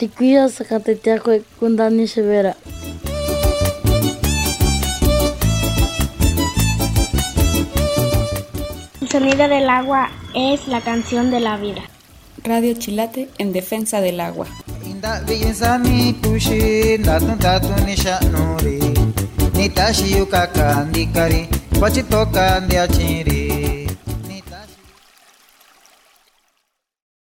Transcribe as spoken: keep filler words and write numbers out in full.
Chiquilla Zacatetiaco con Dani Severa. El sonido del agua es la canción de la vida. Radio Chilate en defensa del agua. Nitashi yukaka ndikari, kwachitoka ndiachiri.